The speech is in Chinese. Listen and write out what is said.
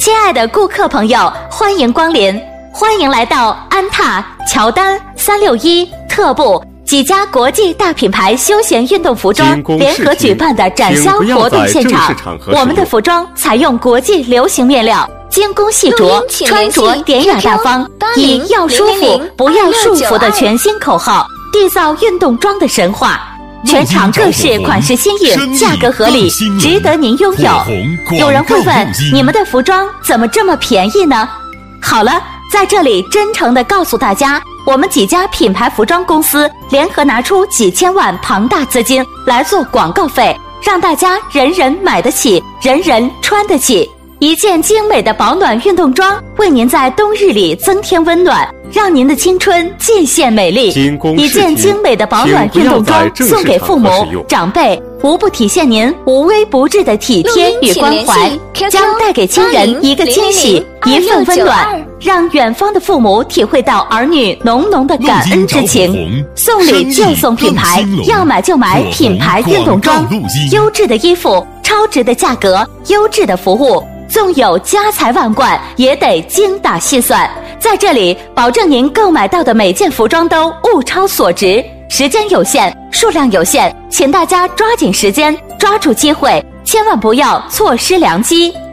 亲爱的顾客朋友，欢迎光临，欢迎来到安踏、乔丹、361、特步几家国际大品牌休闲运动服装联合举办的展销活动现场。我们的服装采用国际流行面料，精工细琢，穿着典雅大方，以要舒服不要束缚的全新口号，缔造运动装的神话。全场各式款式新颖，价格合理，值得您拥有。有人会问，你们的服装怎么这么便宜呢？好了，在这里真诚地告诉大家，我们几家品牌服装公司联合拿出几千万庞大资金来做广告费，让大家人人买得起，人人穿得起。一件精美的保暖运动装，为您在冬日里增添温暖，让您的青春尽现美丽。一件精美的保暖运动装送给父母长辈，无不体现您无微不至的体贴与关怀，将带给亲人一个惊喜，一份温暖，让远方的父母体会到儿女浓浓的感恩之情。送礼就送品牌，要买就买品牌运动装，优质的衣服，超值的价格，优质的服务，纵有家财万贯，也得精打细算。在这里，保证您购买到的每件服装都物超所值。时间有限，数量有限，请大家抓紧时间，抓住机会，千万不要错失良机。